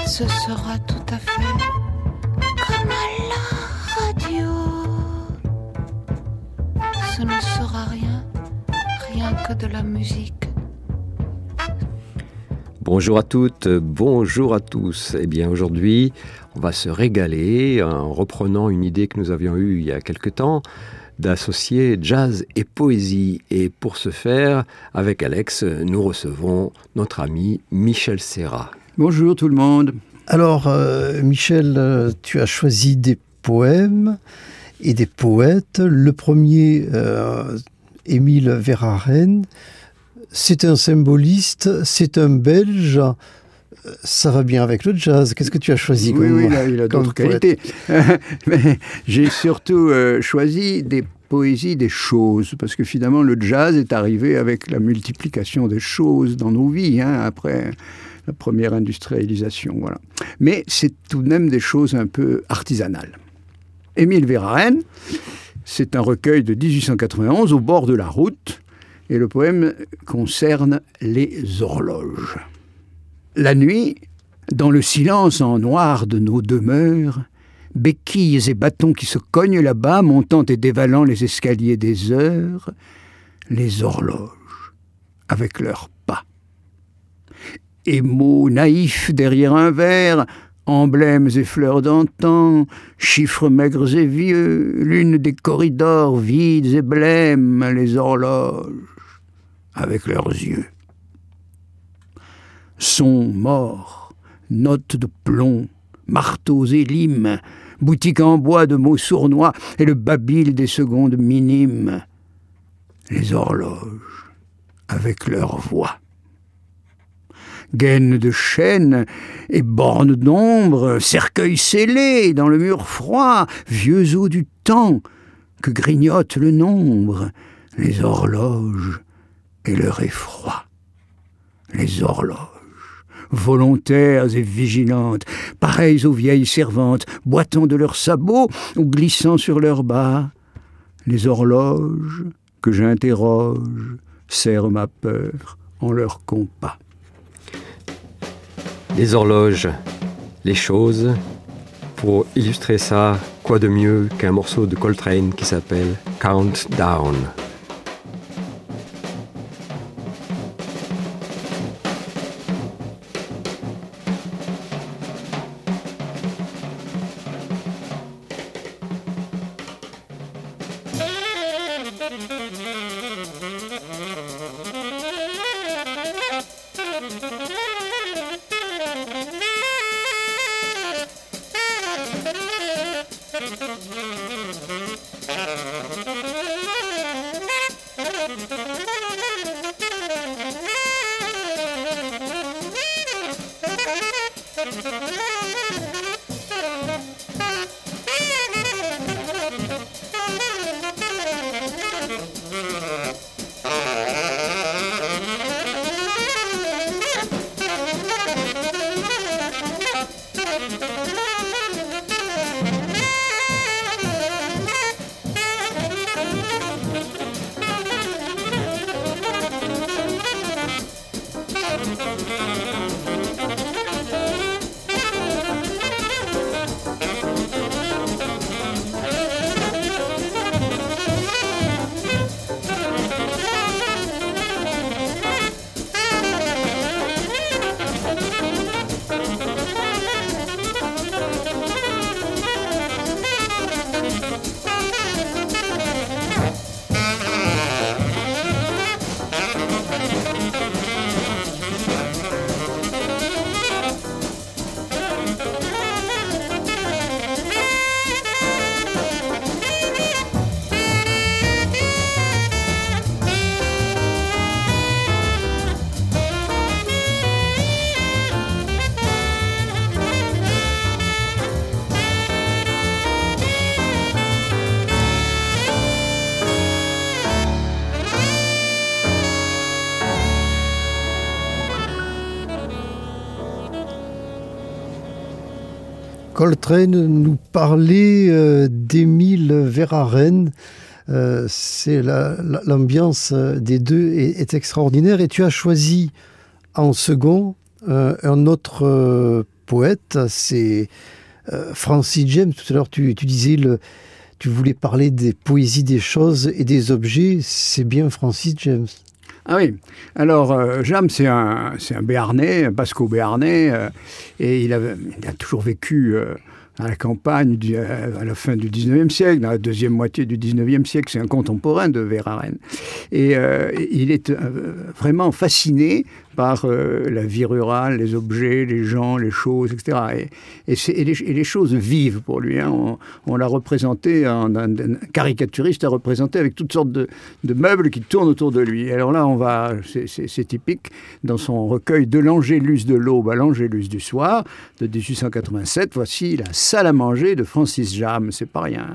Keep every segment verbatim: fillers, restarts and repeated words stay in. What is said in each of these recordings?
ce sera tout à fait comme à la radio. Ce ne sera rien, rien que de la musique. Bonjour à toutes, bonjour à tous. Eh bien aujourd'hui, on va se régaler en reprenant une idée que nous avions eue il y a quelque temps, d'associer jazz et poésie. Et pour ce faire, avec Alex, nous recevons notre ami Michel Serra. Bonjour tout le monde. Alors, euh, Michel, euh, tu as choisi des poèmes et des poètes. Le premier, euh, Émile Verhaeren, c'est un symboliste, c'est un Belge. Ça va bien avec le jazz. Qu'est-ce que tu as choisi comme, Oui, oui, là, il a d'autres qualités. Mais j'ai surtout euh, choisi des poésies des choses, parce que finalement, le jazz est arrivé avec la multiplication des choses dans nos vies, hein, après la première industrialisation. Voilà. Mais c'est tout de même des choses un peu artisanales. Émile Verhaeren, c'est un recueil de dix-huit cent quatre-vingt-onze, Au bord de la route, et le poème concerne les horloges. La nuit, dans le silence en noir de nos demeures, béquilles et bâtons qui se cognent là-bas, montant et dévalant les escaliers des heures, les horloges, avec leurs pas. Émaux naïfs derrière un verre, emblèmes et fleurs d'antan, chiffres maigres et vieux, lune des corridors vides et blêmes, les horloges, avec leurs yeux. Sons morts, notes de plomb, marteaux et limes, boutiques en bois de mots sournois et le babil des secondes minimes. Les horloges, avec leurs voix. Gaines de chêne et bornes d'ombre, cercueils scellés dans le mur froid, vieux os du temps que grignote le nombre, les horloges et leur effroi. Les horloges, volontaires et vigilantes, pareilles aux vieilles servantes, boitant de leurs sabots ou glissant sur leurs bas. Les horloges que j'interroge serrent ma peur en leur compas. Les horloges, les choses. Pour illustrer ça, quoi de mieux qu'un morceau de Coltrane qui s'appelle Countdown. Coltrane nous parlait euh, d'Émile Verhaeren. Euh, c'est la, la, l'ambiance des deux est, est extraordinaire. Et tu as choisi en second euh, un autre euh, poète, c'est euh, Francis James. Tout à l'heure, tu, tu disais, le, tu voulais parler des poésies des choses et des objets. C'est bien Francis James. Ah oui, alors euh, James, c'est un, c'est un Béarnais, un Basco-Béarnais, euh, et il a, il a toujours vécu euh, à la campagne du, à la fin du dix-neuvième siècle, dans la deuxième moitié du dix-neuvième siècle. C'est un contemporain de Verhaeren. Et euh, il est euh, vraiment fasciné par euh, la vie rurale, les objets, les gens, les choses, et cetera. Et, et, et, les, et les choses vivent pour lui. Hein. On, on l'a représenté, un, un, un caricaturiste l'a représenté avec toutes sortes de, de meubles qui tournent autour de lui. Alors là, on va, c'est, c'est, c'est typique, dans son recueil De l'Angélus de l'aube à l'Angélus du soir, de dix-huit cent quatre-vingt-sept, voici la salle à manger de Francis James. C'est pas rien.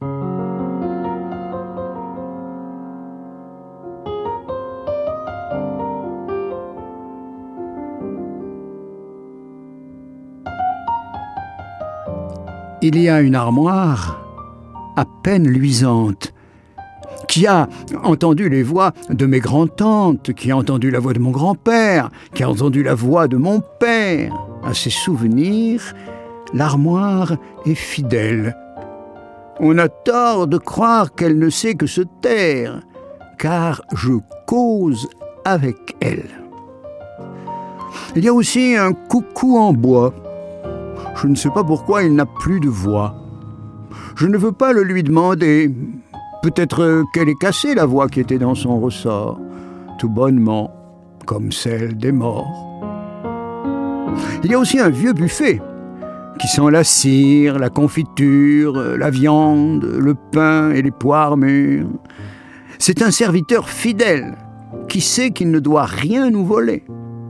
Il y a une armoire à peine luisante qui a entendu les voix de mes grands-tantes, qui a entendu la voix de mon grand-père, qui a entendu la voix de mon père. À ses souvenirs, l'armoire est fidèle. On a tort de croire qu'elle ne sait que se taire, car je cause avec elle. Il y a aussi un coucou en bois. Je ne sais pas pourquoi il n'a plus de voix. Je ne veux pas le lui demander. Peut-être qu'elle est cassée, la voix qui était dans son ressort, tout bonnement, comme celle des morts. Il y a aussi un vieux buffet qui sent la cire, la confiture, la viande, le pain et les poires mûres. C'est un serviteur fidèle qui sait qu'il ne doit rien nous voler.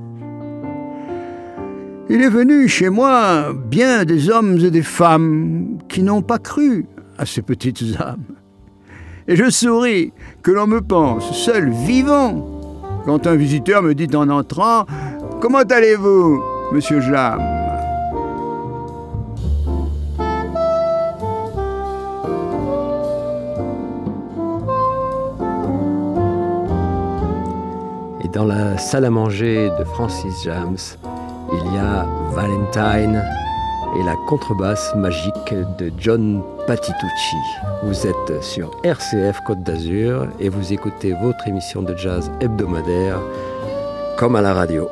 Il est venu chez moi bien des hommes et des femmes qui n'ont pas cru à ces petites âmes. Et je souris que l'on me pense seul vivant quand un visiteur me dit en entrant « Comment allez-vous, monsieur James ?» Et dans la salle à manger de Francis James, il y a Valentine et la contrebasse magique de John Patitucci. Vous êtes sur R C F Côte d'Azur et vous écoutez votre émission de jazz hebdomadaire comme à la radio.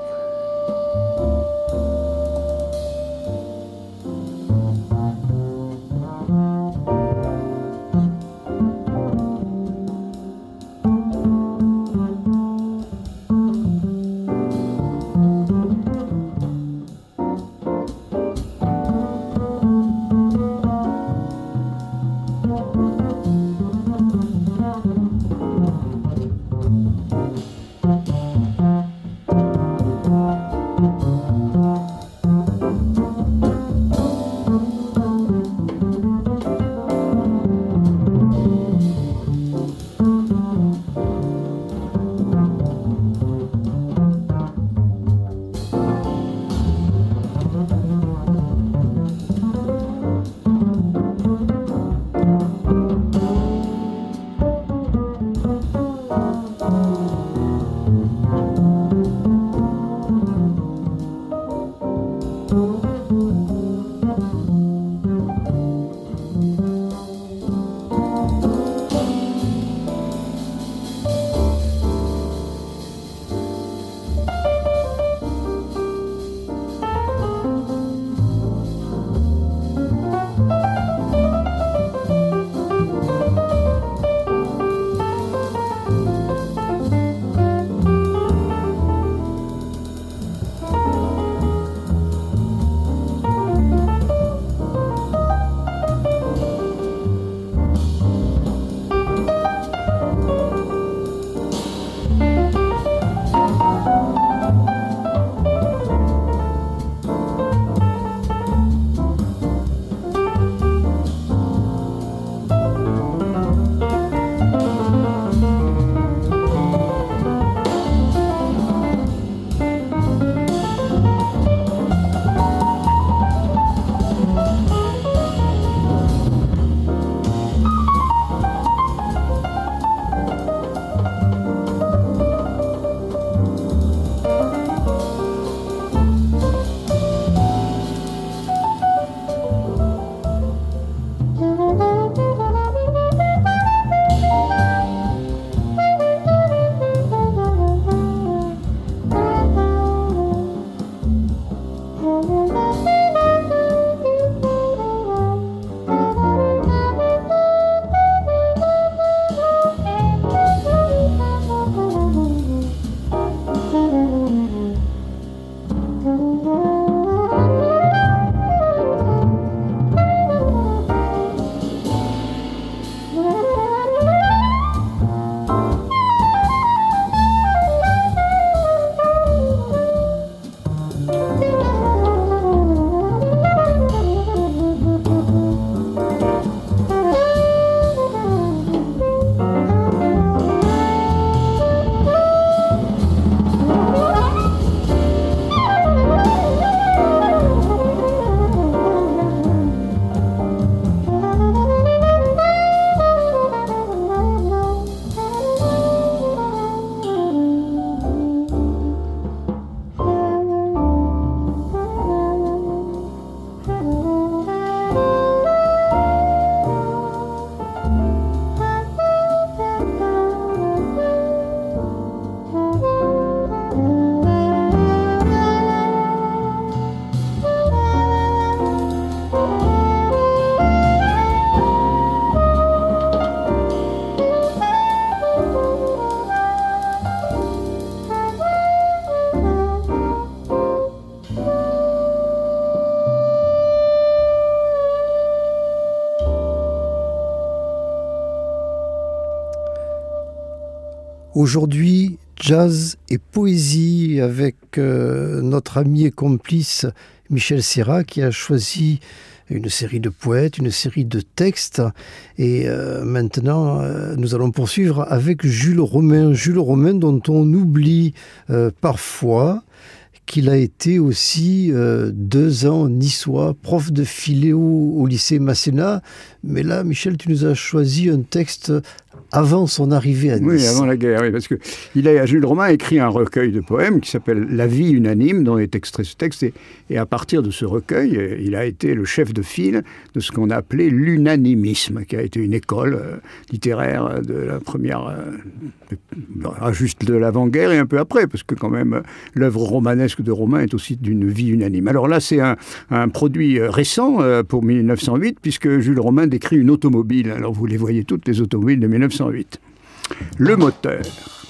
Aujourd'hui, jazz et poésie avec euh, notre ami et complice Michel Serra qui a choisi une série de poètes, une série de textes. Et euh, maintenant, euh, nous allons poursuivre avec Jules Romain. Jules Romain dont on oublie euh, parfois qu'il a été aussi euh, deux ans niçois, prof de philéo au lycée Masséna. Mais là, Michel, tu nous as choisi un texte avant son arrivée à Nice. Oui, avant la guerre, oui, parce que il a, Jules Romain a écrit un recueil de poèmes qui s'appelle « La vie unanime », dont est extrait ce texte. Et, et à partir de ce recueil, il a été le chef de file de ce qu'on a appelé l'unanimisme, qui a été une école euh, littéraire de la première... Euh, de, juste de l'avant-guerre et un peu après, parce que quand même, l'œuvre romanesque de Romain est aussi d'une vie unanime. Alors là, c'est un, un produit récent euh, pour mille neuf cent huit, puisque Jules Romain décrit une automobile. Alors vous les voyez toutes, les automobiles de mille neuf cent huit. Le moteur.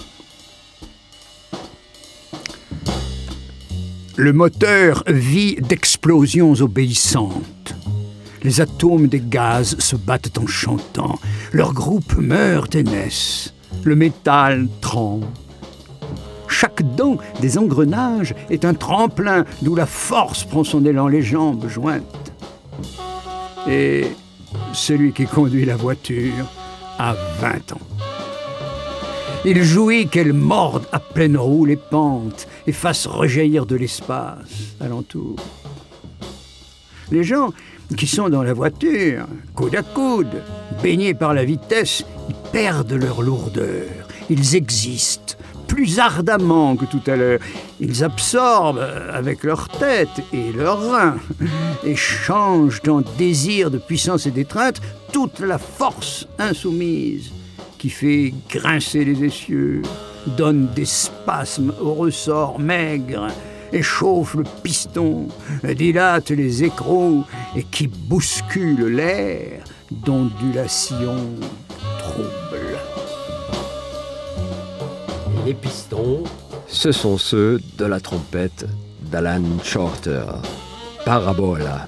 Le moteur vit d'explosions obéissantes. Les atomes des gaz se battent en chantant. Leurs groupes meurent et naissent. Le métal tremble. Chaque dent des engrenages est un tremplin d'où la force prend son élan, les jambes jointes. Et celui qui conduit la voiture a vingt ans. Il jouit qu'elle morde à pleine roue les pentes et fasse rejaillir de l'espace alentour. Les gens qui sont dans la voiture, coude à coude, baignés par la vitesse, ils perdent leur lourdeur. Ils existent plus ardemment que tout à l'heure. Ils absorbent avec leur tête et leurs reins et changent en désir de puissance et d'étreinte toute la force insoumise qui fait grincer les essieux, donne des spasmes aux ressorts maigres, échauffe le piston, dilate les écrous et qui bouscule l'air d'ondulations troubles. Les pistons, ce sont ceux de la trompette d'Alan Shorter. Parabola.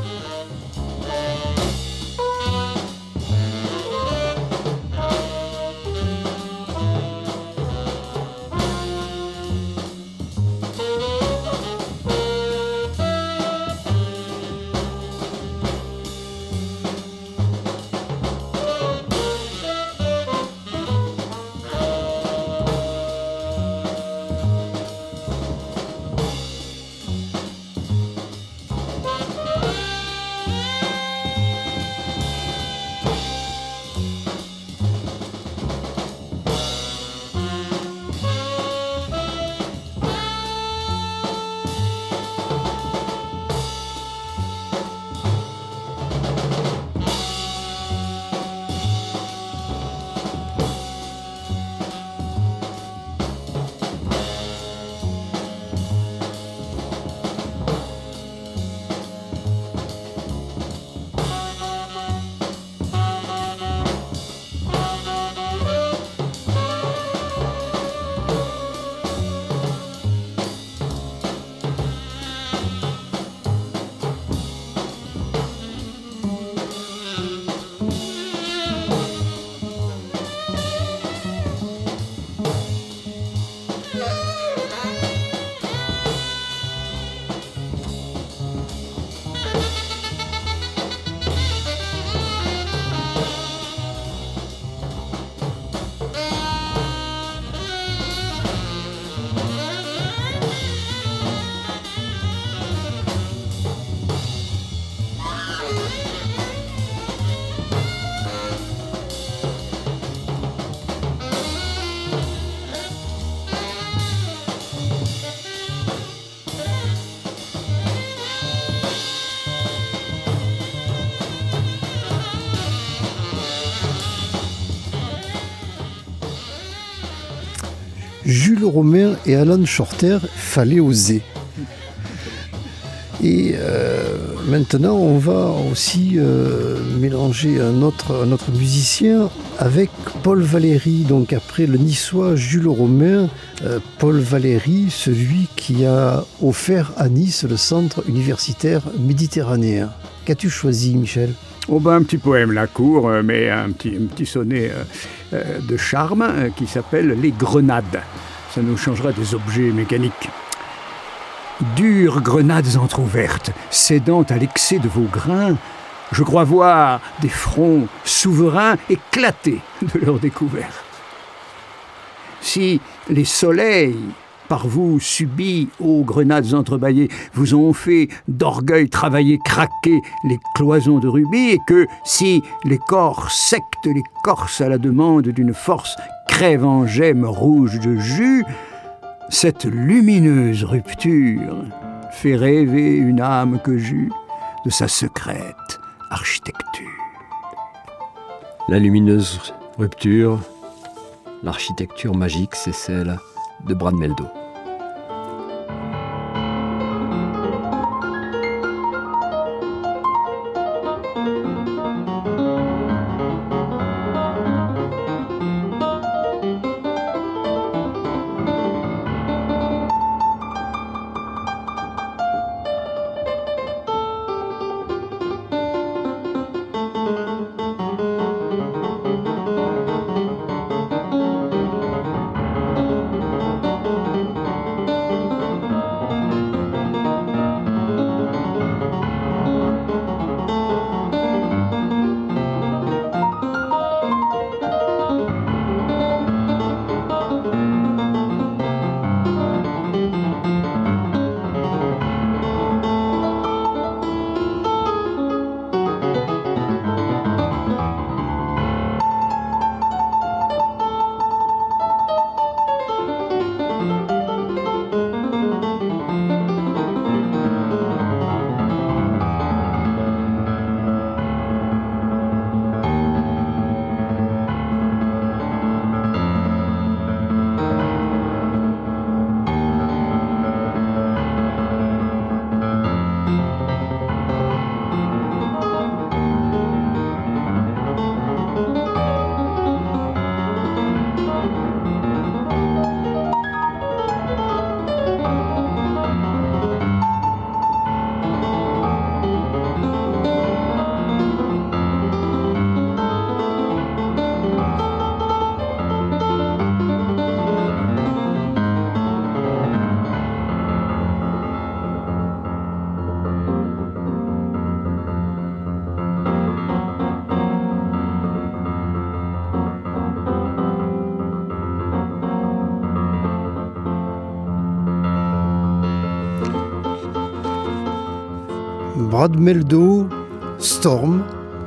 Jules Romain et Alan Shorter, fallait oser. Et euh, maintenant, on va aussi euh, mélanger un autre, un autre musicien avec Paul Valéry. Donc après le niçois Jules Romain, euh, Paul Valéry, celui qui a offert à Nice le centre universitaire méditerranéen. Qu'as-tu choisi, Michel ? Oh ben, un petit poème là, court, euh, mais un petit, un petit sonnet euh, euh, de charme euh, qui s'appelle « Les grenades ». Ça nous changera des objets mécaniques. Dures grenades entr'ouvertes, cédant à l'excès de vos grains, je crois voir des fronts souverains éclater de leur découverte. Si les soleils, par vous subis, ô grenades entrebâillées, vous ont fait d'orgueil travailler, craquer les cloisons de rubis, et que si les corps sectent les corses à la demande d'une force crève en gemmes rouges de jus, cette lumineuse rupture fait rêver une âme que j'eus de sa secrète architecture. La lumineuse rupture, l'architecture magique, c'est celle de Brad Mehldau. Brad Mehldau, Storm,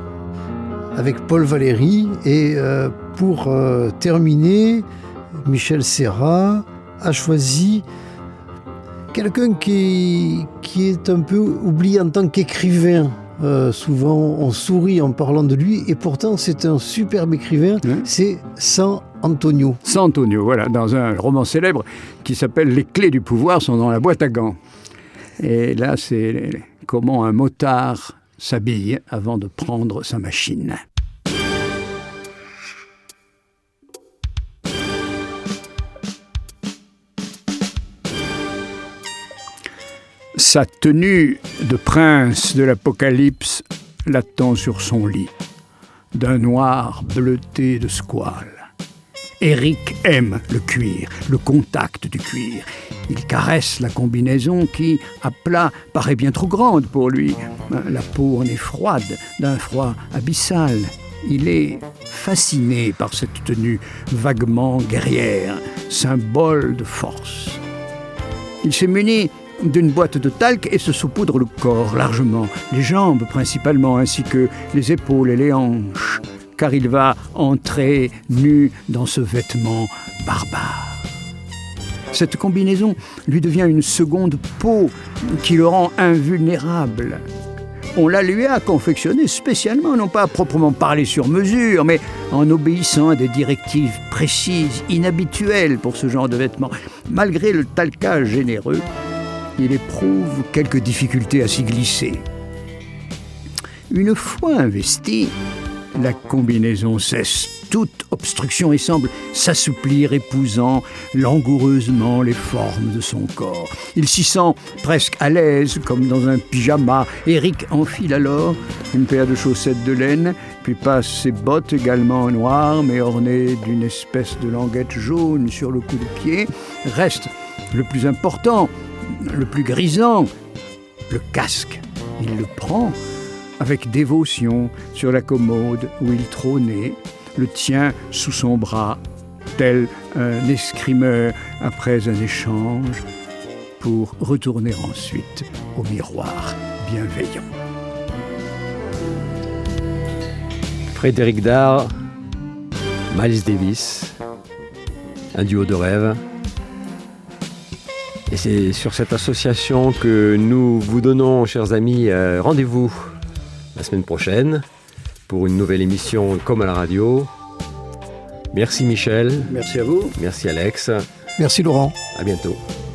avec Paul Valéry. Et euh, pour euh, terminer, Michel Serra a choisi quelqu'un qui, qui est un peu oublié en tant qu'écrivain. Euh, souvent, on sourit en parlant de lui, et pourtant, c'est un superbe écrivain. Mmh. C'est San Antonio. San Antonio, voilà, dans un roman célèbre qui s'appelle « Les clés du pouvoir sont dans la boîte à gants ». Et là, c'est comment un motard s'habille avant de prendre sa machine. Sa tenue de prince de l'Apocalypse l'attend sur son lit, d'un noir bleuté de squale. Eric aime le cuir, le contact du cuir. Il caresse la combinaison qui, à plat, paraît bien trop grande pour lui. La peau en est froide, d'un froid abyssal. Il est fasciné par cette tenue vaguement guerrière, symbole de force. Il s'est muni d'une boîte de talc et se saupoudre le corps largement, les jambes principalement, ainsi que les épaules et les hanches, car il va entrer nu dans ce vêtement barbare. Cette combinaison lui devient une seconde peau qui le rend invulnérable. On la lui a confectionnée spécialement, non pas à proprement parler sur mesure, mais en obéissant à des directives précises, inhabituelles pour ce genre de vêtements. Malgré le talcage généreux, il éprouve quelques difficultés à s'y glisser. Une fois investi, la combinaison cesse toute obstruction et semble s'assouplir, épousant langoureusement les formes de son corps. Il s'y sent presque à l'aise, comme dans un pyjama. Eric enfile alors une paire de chaussettes de laine, puis passe ses bottes également noires, mais ornées d'une espèce de languette jaune sur le coup de pied. Reste le plus important, le plus grisant, le casque. Il le prend avec dévotion sur la commode où il trônait, le tient sous son bras, tel un escrimeur après un échange, pour retourner ensuite au miroir bienveillant. Frédéric Dard, Miles Davis, un duo de rêve. Et c'est sur cette association que nous vous donnons, chers amis, euh, rendez-vous la semaine prochaine pour une nouvelle émission Comme à la radio. Merci Michel. Merci à vous. Merci Alex. Merci Laurent. À bientôt.